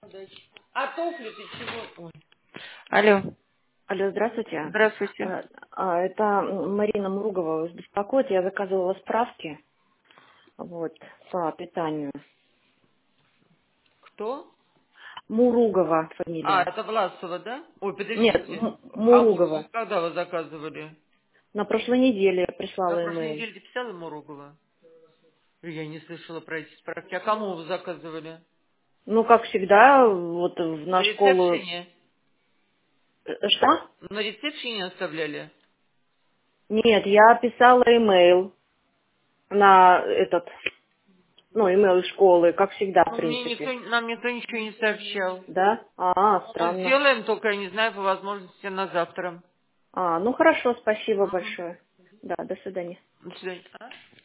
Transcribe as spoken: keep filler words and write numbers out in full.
А туфли ты чего? Ой. Алло, Алло, здравствуйте. здравствуйте. А, а, Это Марина Муругова вас беспокоит. Я заказывала справки вот, по питанию. Кто? Муругова А, фамилия. это Власова, да? Ой, Нет, подождите. М- А вы Муругова. когда вы заказывали? На прошлой неделе я На прислала прошлой имейл. неделе писала Муругова? Я не слышала про эти справки. А кому вы заказывали? Ну, как всегда, вот в- На на школу... ресепшене? Э, Что? На ресепшене оставляли? Нет, я писала имейл на этот, ну, имейл из школы, как всегда, в Ну, мне никто, принципе. нам никто ничего не сообщал. Да? А, Ну, странно. сделаем, только я не знаю, по возможности на завтра. А, ну хорошо, спасибо Угу. большое. Да, до свидания. До свидания. А?